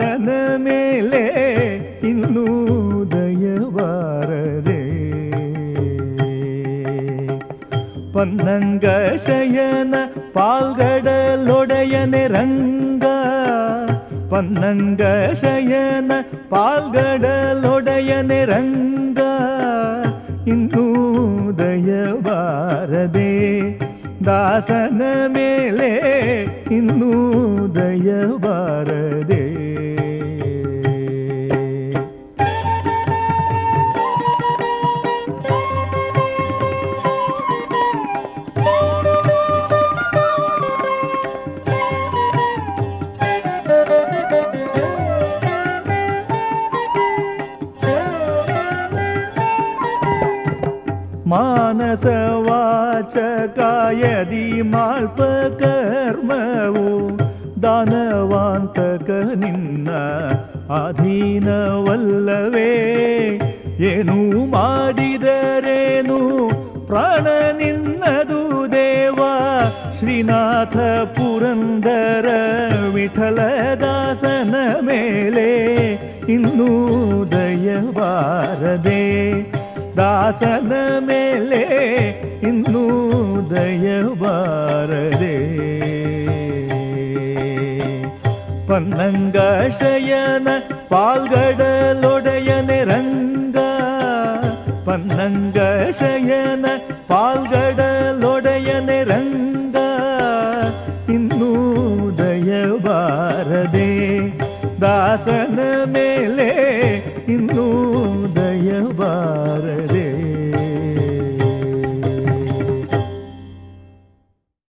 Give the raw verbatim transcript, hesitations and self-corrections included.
ದಾಸನ ಮೇಲೆ ಇನ್ನೂ ದಯವಾರದೆ. ಪನ್ನಂಗ ಶಯನ ಪಾಲ್ಗಡಲೊಡೆಯನೆ ರಂಗ, ಪನ್ನಂಗ ಶಯನ ಪಾಲ್ಗಡಲೊಡೆಯನೆ ರಂಗ, ಇನ್ನೂ ದಯವಾರದೆ. ದಾಸನ ಮೇಲೆ ಇನ್ನೂ ದಯವಾರದೆ. ಮಾನಸ ವಾಚ ಕಾಯದಿ ಮಾಲ್ಪ ಕರ್ಮವು ದಾನವಾಂತಕ ನಿನ್ನ ಅಧೀನವಲ್ಲವೇ. ಏನು ಮಾಡಿದರೇನು ಪ್ರಾಣ ನಿನ್ನದು ದೇವ. ಶ್ರೀನಾಥ ಪುರಂದರ ವಿಠಲದಾಸನ ಮೇಲೆ ಇನ್ನೂ ದಯವಾರದೆ. ದಾಸನ ಮೇಲೆ ಇನ್ನೂ ದಯವಾರದೆ. ಪನ್ನಂಗ ಶಯನ ಪಾಲ್ಗಡಲೊಡೆಯನೆ ರಂಗ, ಪನ್ನಂಗ ಶಯನ ಪಾಲ್ಗಡಲೊಡೆಯನೆ ರಂಗ, ಇನ್ನೂ ದಯವಾರದೆ. ದಾಸನ ಮೇಲೆ ಇನ್ನೂ ದಯವಾರದೆ.